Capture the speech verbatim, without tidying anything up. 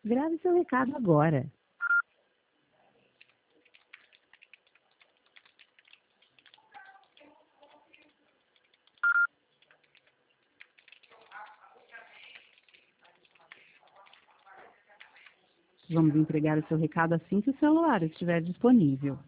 Grave seu recado agora. Vamos entregar o seu recado assim que o celular estiver disponível.